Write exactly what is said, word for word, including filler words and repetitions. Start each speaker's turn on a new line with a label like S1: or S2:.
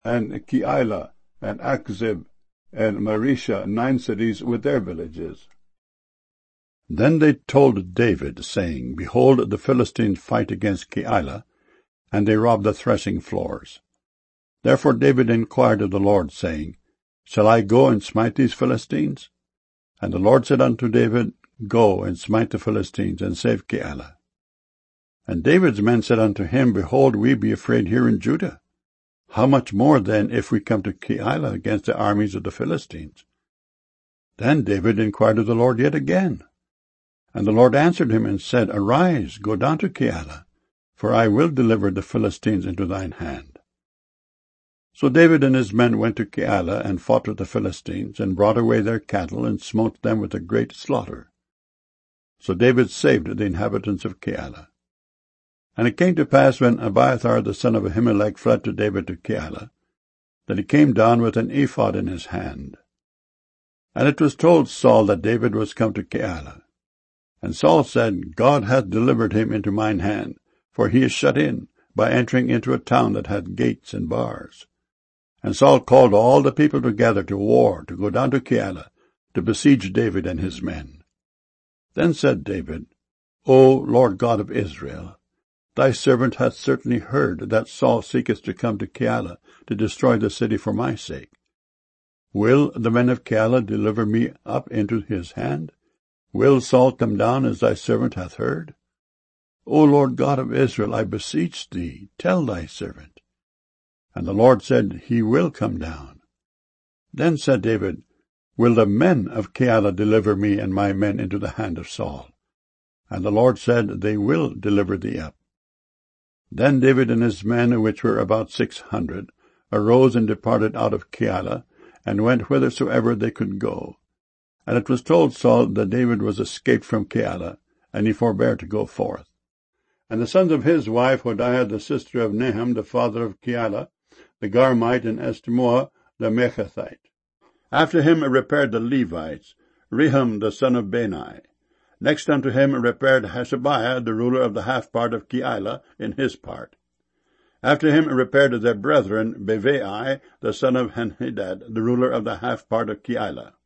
S1: and Keilah, and Achzib, and Maresha, nine cities with their villages. Then they told David, saying, Behold, the Philistines fight against Keilah, and they rob the threshing floors. Therefore David inquired of the Lord, saying, Shall I go and smite these Philistines? And the Lord said unto David, Go and smite the Philistines, and save Keilah. And David's men said unto him, Behold, we be afraid here in Judah. How much more then if we come to Keilah against the armies of the Philistines? Then David inquired of the Lord yet again. And the Lord answered him and said, Arise, go down to Keilah, for I will deliver the Philistines into thine hand. So David and his men went to Keilah, and fought with the Philistines, and brought away their cattle, and smote them with a great slaughter. So David saved the inhabitants of Keilah. And it came to pass, when Abiathar the son of Ahimelech fled to David to Keilah, that he came down with an ephod in his hand. And it was told Saul that David was come to Keilah. And Saul said, God hath delivered him into mine hand, for he is shut in, by entering into a town that had gates and bars. And Saul called all the people together to war, to go down to Keilah, to besiege David and his men. Then said David, O Lord God of Israel, thy servant hath certainly heard that Saul seeketh to come to Keilah, to destroy the city for my sake. Will the men of Keilah deliver me up into his hand? Will Saul come down as thy servant hath heard? O Lord God of Israel, I beseech thee, tell thy servant. And the Lord said, He will come down. Then said David, Will the men of Keilah deliver me and my men into the hand of Saul? And the Lord said, They will deliver thee up. Then David and his men, which were about six hundred, arose and departed out of Keilah, and went whithersoever they could go. And it was told Saul that David was escaped from Keilah, and he forbare to go forth. And the sons of his wife, Hodiah the sister of Nahum, the father of Keilah, the Garmite, and Eshtemoa the Mechathite. After him repaired the Levites, Rehum the son of Bani. Next unto him repaired Hashabiah, the ruler of the half part of Keilah, in his part. After him repaired their brethren, Bevai, the son of Henhadad, the ruler of the half part of Keilah.